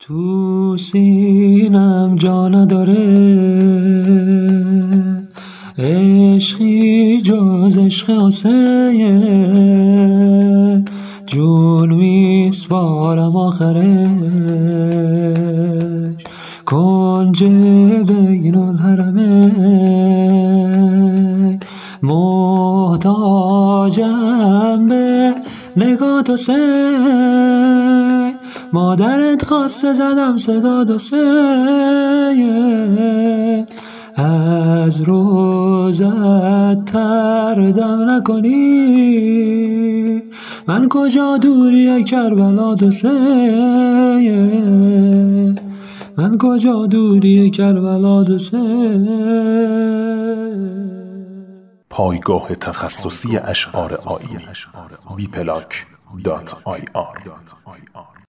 تو سینم جا نداره عشقی جز عشق حسین، جون میسپارم آخرش کنج بین الحرمین، محتاجم به نگات حسین، مادرت خواسته زدم صدات حسین، از روزت تردم نکنی، من کجا دوری کربلات حسین، من کجا دوری کربلات حسین. پایگاه تخصصی اشعار آیینی wplac.ir